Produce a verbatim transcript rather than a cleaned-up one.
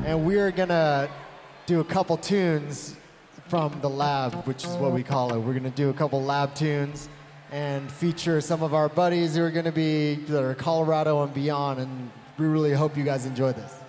and we are gonna do a couple tunes from the lab, which is what we call it. We're gonna do a couple lab tunes and feature some of our buddies who are gonna be that are Colorado and beyond, and we really hope you guys enjoy this.